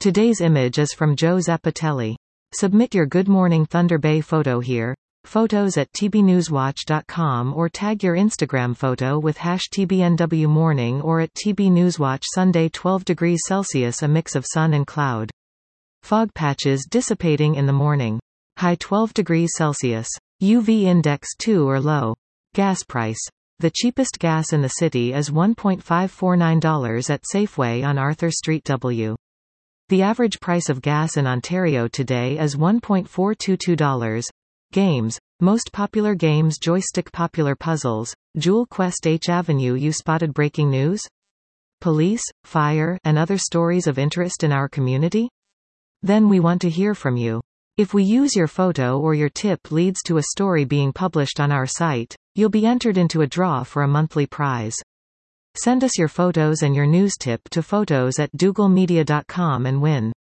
Today's image is from Joe Zappatelli. Submit your Good Morning Thunder Bay photo here. Photos at tbnewswatch.com or tag your Instagram photo with #TBNWMorning or at TBNewsWatch. Sunday 12 degrees Celsius, a mix of sun and cloud. Fog patches dissipating in the morning. High 12 degrees Celsius. UV index 2 or low. Gas price. The cheapest gas in the city is $1.549 at Safeway on Arthur Street W. The average price of gas in Ontario today is $1.422. Games. Most popular games: Joystick. Popular puzzles: Jewel Quest. H Avenue. You spotted breaking news? Police, fire, and other stories of interest in our community? Then we want to hear from you. If we use your photo or your tip leads to a story being published on our site, you'll be entered into a draw for a monthly prize. Send us your photos and your news tip to photos@dougalmedia.com and win.